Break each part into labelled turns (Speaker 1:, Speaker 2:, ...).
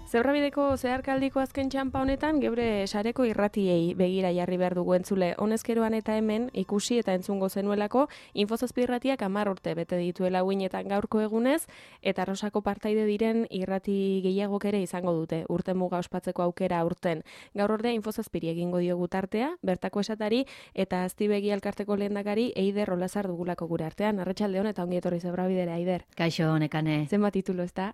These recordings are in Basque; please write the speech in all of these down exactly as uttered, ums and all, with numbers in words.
Speaker 1: Zebrabideko zeharkaldiko azken txanpa honetan geure sareko irratiei begira jarri behar dugu entzule. Honezkeroan eta hemen ikusi eta entzungo zenuelako Infozazpi irratiak hamar urte bete dituela uinetan gaurko egunez, eta Arrosako partaide diren irrati gehiagok ere izango dute urte muga ospatzeko aukera aurten. Gaur ordea Infozazpiri egingo diogu tartea, bertako esatari eta Aztibegi elkarteko lehendakari Eider Olazar dugulako gure artean. Arratsalde on eta ongi etorri Zebrabidera, Eider.
Speaker 2: Kaixo, nekane.
Speaker 1: Zenbat titulo, ezta?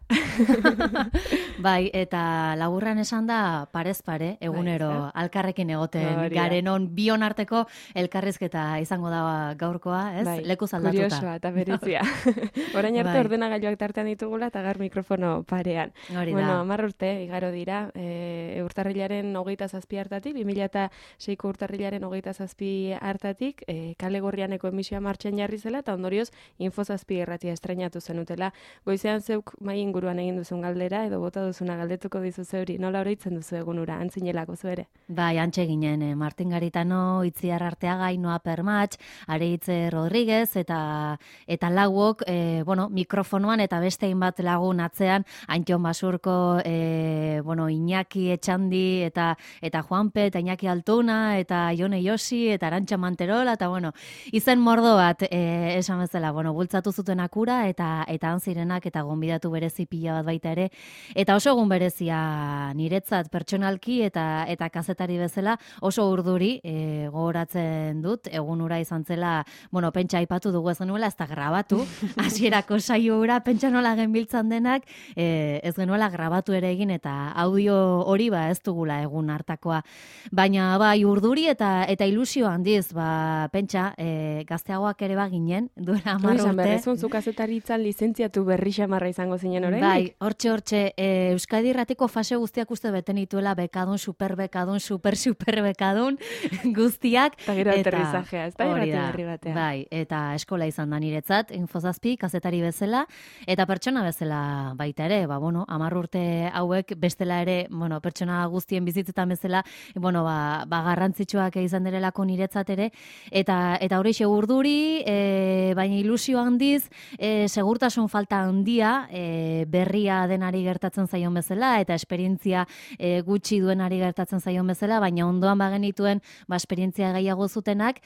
Speaker 2: Bai, eta laburran esan da parez pare, egunero bai, alkarrekin egoten Gloria. Garenon bion arteko elkarrizketa izango da gaurkoa, ez? Bai, lekuz aldatuta.
Speaker 1: Kuriosoa eta berezia. Orain arte bai. Ordenagailuak tartean ditugula eta gar mikrofono parean.
Speaker 2: Hori
Speaker 1: bueno,
Speaker 2: da.
Speaker 1: hamar urte igaro dira, e, urtarrilaren hogeita zazpi hartatik, bi mila seiko urtarrilaren hogeita zazpi hartatik, e, kale gorrianeko emisioa martxan jarri zela, eta ondorioz Infozazpi irratia estreinatu zenutela. Goizean zeuk mai inguruan egin duzun galdera, edo bota duzuna galdetuko dizu zeuri, nola oroitzen duzu egunura, antzinelako zu ere?
Speaker 2: Bai, antxe ginen, eh, Martin Garitano, Itziar Arteaga, Inoa Permatx, Areitze Rodríguez, eta eta lauok, eh, bueno, mikrofonoan eta beste hainbat lagun atzean, Antxon Basurko, eh, bueno, Iñaki Etxandi, eta eta Juanpe, eta Iñaki Altuna, eta Jone Josi, eta Arantxa Manterola, eta bueno, izen mordo bat, eh, esan bezala, bueno, bultzatu zuten akura, eta eta antzirenak, eta gonbidatu berezi pila bat baita ere, eta oso egun berezia niretzat pertsonalki eta eta kazetari bezala oso urduri e, gogoratzen dut, egun ura izan zela, bueno, pentsa aipatu dugu ez genuela, ez da grabatu, hasierako saio ura, pentsa nola genbiltzan denak, e, ez genuela grabatu ere egin, eta audio hori ba ez dugula egun hartakoa. Baina bai urduri eta eta ilusio handiz, ba, pentsa, e, gazteagoak ere ba ginen, duela hamar urte.
Speaker 1: Berrezun, zu kazetaritzan lizentziatu berri xamarra izango zinen orain?
Speaker 2: Bai, hortxe, hortxe, e, Euskadi Irratiko fase guztiak uste beten dituela bekadun, superbekadun, super-superbekadun guztiak.
Speaker 1: Eta gero aterrizajea, ez da irrati berri batean.
Speaker 2: Bai, eta eskola izan da niretzat, Infozazpi, kazetari bezala, eta pertsona bezala baita ere, ba, bueno, hamar urte hauek bestela ere, bueno, pertsona guztien bizitzetan bezala, bueno, ba, ba garrantzitsuak izan direlako niretzat ere, eta eta horixe urduri, e, baina ilusio handiz, e, segurtasun falta handia, e, berria denari gertatzen zaion bezala, eta esperientzia e, gutxi duenari gertatzen zaion bezala, baina ondoan bagenituen ba, esperientzia gehiago zutenak,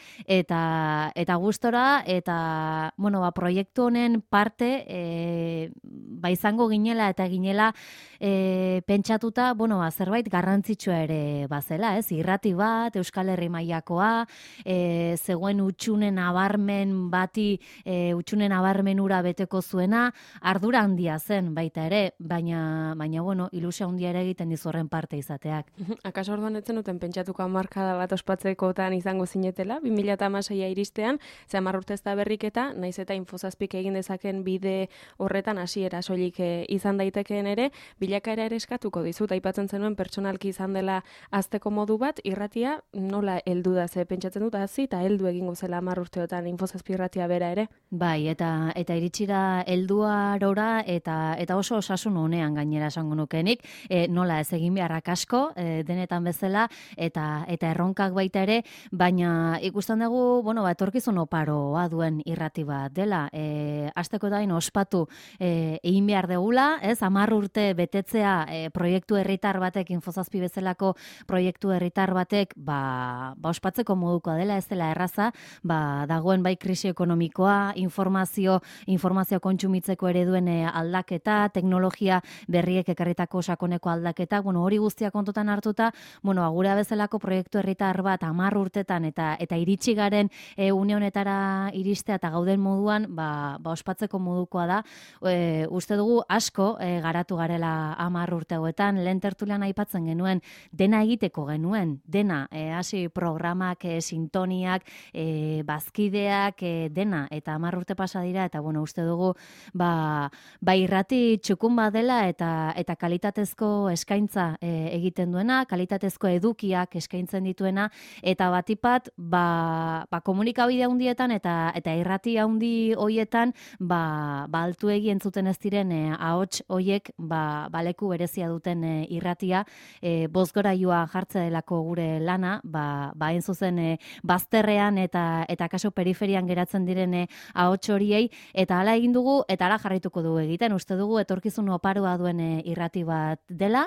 Speaker 2: eta eta gustora, eta bueno, ba, proiektu honen parte e, ba, izango ginela, eta ginela e, pentsatuta, bueno, ba, zerbait garrantzitsua ere bazela, ez? Irrati bat, Euskal Herri mailakoa, e, zegoen utxunen abarmen bati, e, utxunen abarmenura beteko zuena, ardura handia zen baita ere, baina, baina bueno, ilusio handia ere egiten dizorren parte izateak.
Speaker 1: Akaso orduan etzen duten pentsatuko hamarkada bat ospatzekotan izango zinetela, bi mila hamaseia iristean, ze hamar urte ez da berriketa, naiz eta Infozazpik egin dezaken bide horretan hasiera soilik izan daitekeen ere, bilakaera ere eskatuko dizut, aipatzen zenuen pertsonalki izan dela azteko modu bat, irratia nola heldu da, ze pentsatzen dut hasi eta heldu egingo zela hamar urteotan Infozazpi irratia bera ere.
Speaker 2: Bai, eta eta iritsi da helduarora eta eta oso osasun honean gainera esango nukenik, e, nola ez egin beharrak asko, e, denetan bezala, eta eta erronkak baita ere, baina ikusten dugu, bueno, ba, etorkizun oparoa duen irrati bat dela, e, asteko dain ospatu e, egin behar degula, ez, hamar urte betetzea e, proiektu herritar batek, Infozazpi bezalako proiektu herritar batek, ba, ba ospatzeko modukoa dela, ez dela erraza, ba, dagoen bai krisi ekonomikoa, informazio, informazio kontsumitzeko ere duen e, aldaketa, teknologia berriek ekarritako sakoneko aldaketa, bueno, hori guztia kontutan hartuta, bueno, agura bezalako proiektu herritar bat hamar urtetan eta eta iritsi garen e, une honetara iristea eta gauden moduan, ba, ba ospatzeko modukoa da. E, uste dugu asko e, garatu garela hamar urte hauetan, lehen tertulian aipatzen genuen, dena egiteko genuen, dena, e, hasi programak, e, sintoniak, e, bazkideak, e, dena, eta hamar urte pasa dira, eta bueno, uste dugu, ba, ba irrati txukun bat dela, eta eta kalitatezko eskaintza e, egiten duena, kalitatezko edukiak eskaintzen dituena, eta batipat, ba, ba komunikabide handietan eta eta irrati handi hoietan, ba, ba altuegi entzuten ez diren diren e, ahots hoiek ba, baleku berezia duten e, irratia, e, bozgorailua jartze delako gure lana, ba, ba hain zuzen e, bazterrean eta eta kaso periferian geratzen diren e, ahots horiei, eta hala egin dugu eta hala jarraituko dugu egiten. Uste dugu etorkizun oparoa duen e, irrati bat dela,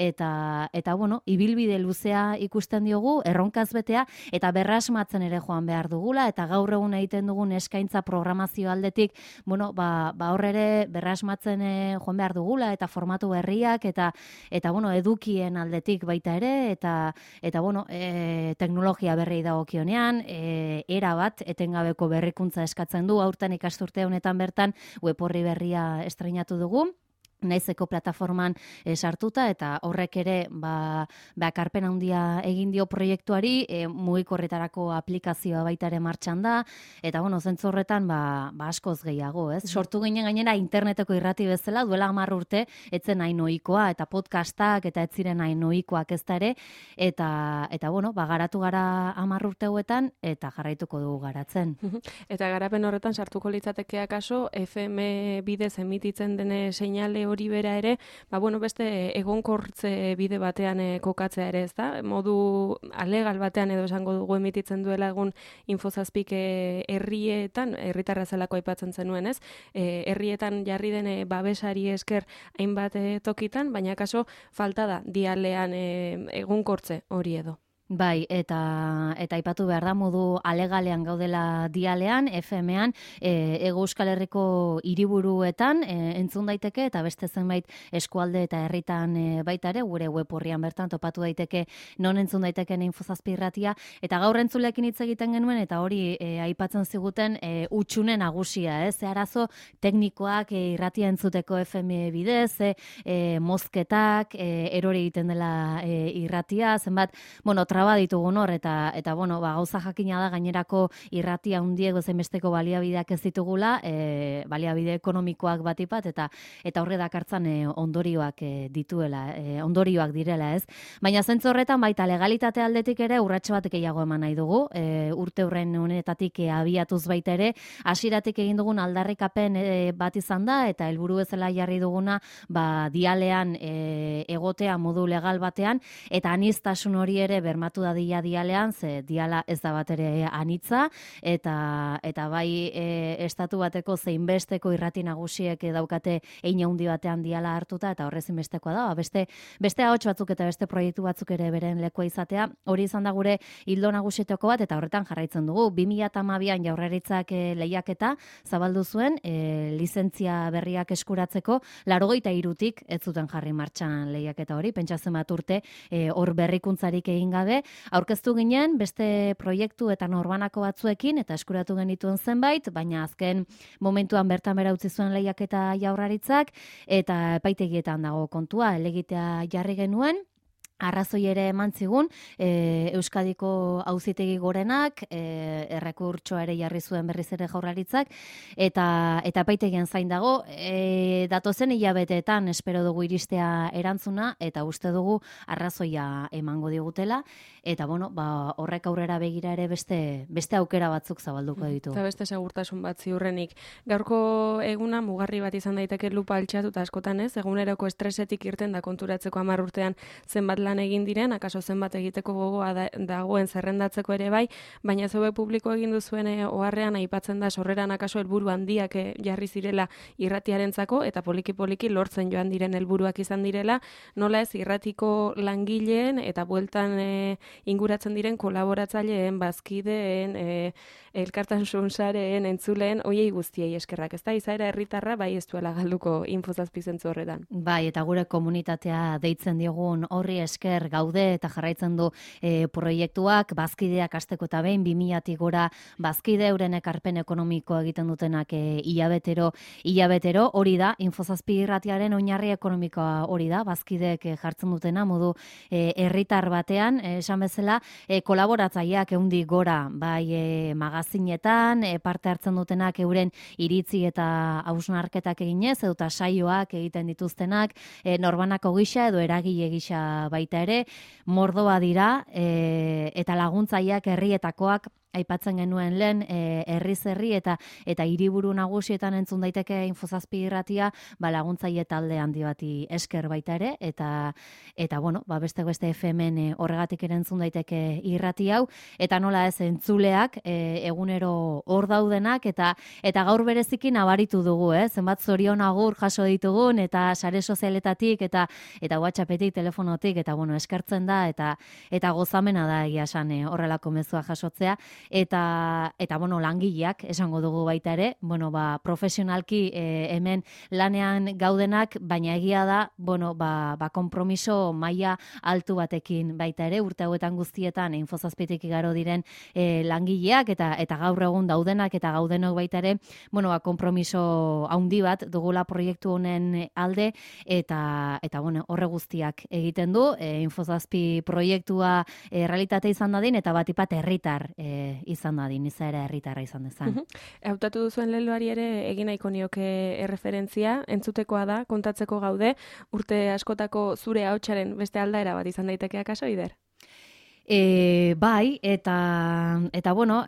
Speaker 2: eta eta bueno, ibilbide luzea ikusten diogu, erronkaz betea, eta berrasmatzen ere joan behar dugula, eta gaur egun egiten dugun eskaintza programazio aldetik, bueno, ba, ba hor ere berrasmatzen e, joan behar dugula, eta formatu berriak, eta eta bueno, edukien aldetik baita ere, eta eta bueno, e, teknologia berri dagokionean, e, era bat etengabeko berrikuntza eskatzen du. Aurten ikasturte honetan bertan web orri berria estreinatu dugu, naizeko plataforman e, sartuta, eta horrek ere ba, ba ekarpen handia egin dio proiektuari, e, mugikorretarako aplikazioa baita ere martxan da, eta bueno, zentzu horretan ba, ba askoz gehiago, ez? Sortu ginen gainera interneteko irrati bezala, duela hamar urte, etzen hain ohikoa, eta podcastak, eta ez ziren hain ohikoak ez da ere, eta, eta bueno, ba garatu gara hamar urte hauetan, eta jarraituko dugu garatzen.
Speaker 1: Eta garapen horretan sartuko litzateke akaso, F M bidez emititzen dene seinale hori bera ere, ba bueno, beste egonkortze bide batean e, kokatzea ere, ez da? Modu alegal batean edo esango dugu emititzen duela egun Infozazpik e, herrietan, herritarra zelako aipatzen zenuen, ez? E, herrietan jarri den e, babesari esker hainbat e, tokitan, baina kaso falta da dialean e, egonkortze hori edo.
Speaker 2: Bai, eta eta aipatu behar da modu alegalean gaudela dialean, F M-an, e, Hego Euskal Herriko hiriburuetan e, entzun daiteke, eta beste zenbait eskualde eta herritan e, baita ere, gure web orrian bertan topatu daiteke non entzun daiteken Infozazpi irratia, eta gaur entzulekin hitz egiten genuen, eta hori e, aipatzen ziguten e, utxune nagusia, ez? Ze arazo teknikoak e, irratia entzuteko F M bidez, e, e, mozketak, e, erori egiten dela e, irratia, zenbat, bueno, traba ditugun hor, eta, eta bueno, ba, gauza jakina da gainerako irratia hundiek bezain besteko baliabideak ez ditugula, e, baliabide ekonomikoak batipat, eta eta horre dakartzan e, ondorioak e, dituela, e, ondorioak direla, ez? Baina zentzu horretan baita legalitate aldetik ere urratxo bat gehiago eman nahi dugu, e, urte hurren honetatik e, abiatuz baita ere, hasieratik egin dugun aldarrikapen e, bat izan da, eta helburu bezala jarri duguna, ba, dialean e, egotea modu legal batean, eta aniztasun hori ere bermatu dadila dialean, ze diala ez da bat ere anitza, eta eta bai e, estatu bateko zein besteko irrati nagusiek daukate hein handi batean diala hartuta, eta horrezin bestekoa da, beste beste ahots batzuk eta beste proiektu batzuk ere beren lekua izatea, hori izan da gure ildo nagusietako bat, eta horretan jarraitzen dugu. bi mila hamabian Jaurlaritzak e, lehiaketa zabaldu zuen, e, lizentzia berriak eskuratzeko, laurogeita hirutik ez zuten jarri martxan lehiaketa hori, pentsatzen bat urte e, hor berrikuntzarik egin gabe, aurkeztu ginen beste proiektu eta norbanako batzuekin, eta eskuratu genituen zenbait, baina azken momentuan bertan bera utzi zuen lehiaketa Jaurlaritzak, eta epaitegietan dago kontua, helegitea jarri genuen, arrazoi ere eman zigun, e, Euskadiko Auzitegi Gorenak, e, errekurtsoa ere jarri zuen berriz ere Jaurlaritzak, eta eta epaitegien zain dago, e, datozen hilabeteetan espero dugu iristea erantzuna, eta uste dugu arrazoia emango digutela, eta bueno, ba, horrek aurrera begira ere beste beste aukera batzuk zabalduko ditu.
Speaker 1: Eta beste segurtasun bat ziurrenik. Gaurko eguna mugarri bat izan daiteke lupa altxatuta askotan, ez? Eguneroko estresetik irten da konturatzeko hamar urtean zenbat lan egin diren, akaso zenbat egiteko gogoa da, dagoen zerrendatzeko ere bai, baina zeue publiko egin duzuen e, oharrean aipatzen da sorreran akaso helburu handiak e, jarri zirela irratiarentzako, eta poliki-poliki lortzen joan diren helburuak izan direla, nola ez irratiko langileen eta bueltan e, inguratzen diren kolaboratzaileen, bazkideen, e, elkartasun sareen, entzuleen, hoiei guztiei eskerrak, ez da, izaera herritarra bai ez duela galduko Infozazpi zentzu horretan.
Speaker 2: Bai, eta gure komunitatea deitzen diogun horri esker gaude, eta jarraitzen du e, proiektuak, bazkideak hasteko eta behin, bi milatik gora bazkide euren ekarpen ekonomiko egiten dutenak e, hilabetero, hilabetero, hori da, Infozazpi irratiaren oinarri ekonomikoa hori da, bazkideek e, jartzen dutena, modu e, herritar batean, e, esan bezala, e, kolaboratzaileak ehundik gora, bai e, magazinetan, e, parte hartzen dutenak euren iritzi eta hausnarketak eginez, edo eta saioak egiten dituztenak, e, norbanako gisa edo eragile gisa baita ere, mordoa dira, e, eta laguntzaileak herrietakoak aipatzen genuen lehen, e, herriz herri eta eta hiriburu nagusietan entzun daiteke Infozazpi irratia, ba laguntzaile talde handi bati esker baita ere, eta eta bueno, ba beste beste F M-en e, horregatik ere entzun daiteke irrati hau, eta nola ez entzuleak e, egunero hor daudenak, eta eta gaur bereziki nabaritu dugu, eh? Zenbat zorion agur jaso ditugun, eta sare sozialetatik, eta eta WhatsAppetik, telefonotik, eta bueno, eskertzen da, eta eta gozamena da egia esan e, horrelako mezua jasotzea, eta eta bueno, langileak esango dugu baita ere, bueno, ba, profesionalki e, hemen lanean gaudenak, baina egia da, bueno, ba, ba konpromiso maila altu batekin baita ere, urte hauetan guztietan Infozazpitik igaro diren e, langileak, eta eta gaur egun daudenak eta gaudenok baita ere, bueno, ba, konpromiso handi bat dugula proiektu honen alde, eta eta bueno, horre guztiak egiten du, e, Infozazpi proiektua e, realitate izan dadin, eta bat ipat herritar e, izan dadin, izaera herritarra izan dezan.
Speaker 1: Hautatu duzuen leloari ere egin nahiko nioke erreferentzia, entzutekoa da, kontatzeko gaude, urte askotako zure ahotsaren beste aldaera bat izan daiteke akaso, Ider?
Speaker 2: E, bai, eta eta bueno,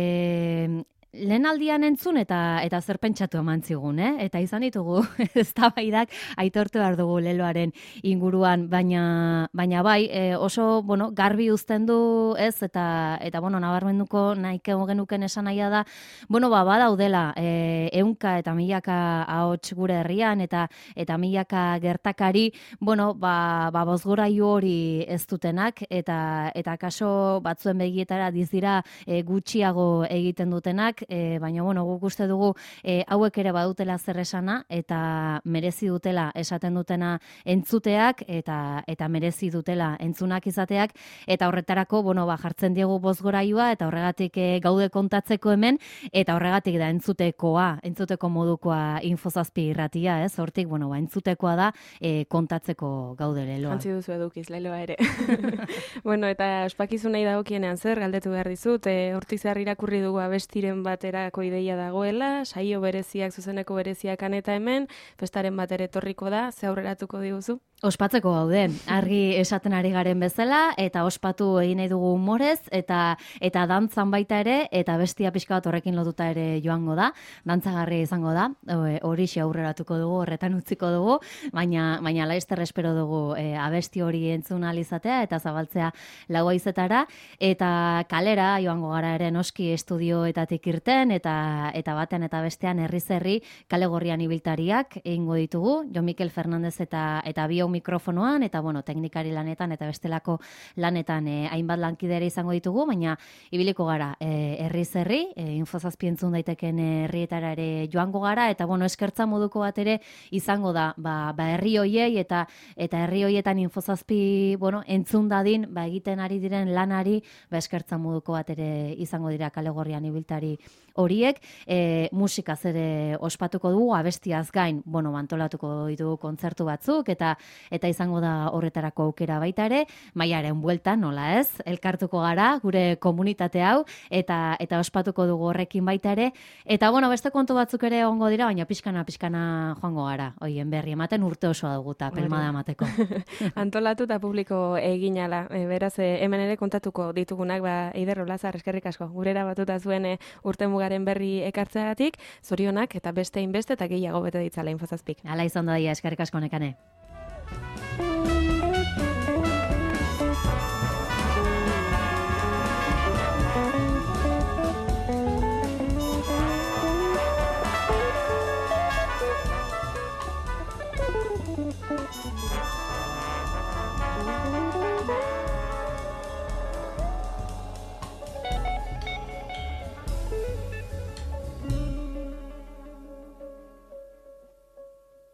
Speaker 2: e, lehen aldian entzun eta eta zer pentsatu eman zigun, eh? Eta izan ditugu eztabaidak aitortu behar dugu leloaren inguruan, baina baina bai, e, oso bueno, garbi uzten du, ez? Eta eta bueno, nabarmenduko nahiko genuken esan nahia da, bueno, ba badaudela e, ehunka eta milaka ahots gure herrian, eta eta milaka gertakari, bueno, ba ba bozgorailu hori ez dutenak, eta eta kaso batzuen begietara dizira e, gutxiago egiten dutenak. E, baina, bueno, guk uste dugu e, hauek ere badutela zer esana, eta merezi dutela esaten dutena entzuteak, eta eta merezi dutela entzunak izateak, eta horretarako, bueno, ba, jartzen diegu bozgorailua, eta horregatik e, gaude kontatzeko hemen, eta horregatik da entzutekoa, entzuteko modukoa Infozazpi irratia, ez? Hortik, bueno, ba, entzutekoa da e, kontatzeko gaude leloa.
Speaker 1: Antzi duzu edukiz, leloa ere. Bueno, eta ospakizunei dagokienean zer, galdetu behar dizut, e, Hortizar irakurri dugu abestiren baterako ideia dagoela, saio bereziak, zuzeneko bereziak aneta hemen, festaren batera etorriko da, ze aurreratuko diguzu?
Speaker 2: Ospatzeko gaude, argi esaten ari garen bezala, eta ospatu egin nahi dugu humorez, eta eta dantzan baita ere, eta bestia pixka bat horrekin lotuta ere joango da, dantzagarria izango da, horixe aurreratuko dugu, horretan utziko dugu, baina baina laizter espero dugu e, abesti hori entzun ahal izatea, eta zabaltzea lau haizetara, eta kalera joango gara ere noski estudioetatik irten, eta eta batean eta bestean herriz herri kale gorrian ibiltariak egingo ditugu, Jon Mikel Fernandez eta eta bio mikrofonoan, eta bueno, teknikari lanetan eta bestelako lanetan e, hainbat lankidere izango ditugu, baina ibiliko gara e, herriz herri, e, Infozazpi entzun daiteken herrietara ere joango gara, eta bueno, eskertza moduko bat ere izango da, ba, ba herri hoiei, eta eta herri hoietan Infozazpi, bueno, entzun dadin, ba egiten ari diren lanari, ba eskertza moduko bat ere izango dira kale gorrian ibiltari horiek, e, musikaz ere ospatuko dugu, abestiaz gain, bueno, antolatuko ditugu kontzertu batzuk, eta eta izango da horretarako aukera baita ere, maiaren bueltan, nola ez, elkartuko gara, gure komunitate hau, eta eta ospatuko dugu horrekin baita ere, eta bueno, beste kontu batzuk ere ongo dira, baina pixkana, pixkana joango gara, hoien berri ematen urte osoa dugu, eta pelmada emateko.
Speaker 1: Antolatu eta publiko eginala, e, beraz, e, hemen ere kontatuko ditugunak, ba, Eider Olazar, eskerrik asko, gurera batuta zuen e, urte mugaren berri ekartzeagatik, zorionak eta beste inbeste eta gehiago bete ditzala Infozazpik.
Speaker 2: Hala izan da dia, eskerrik asko nekane.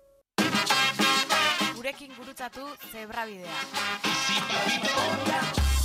Speaker 3: Gurekin gurutzatu Zebrabidea.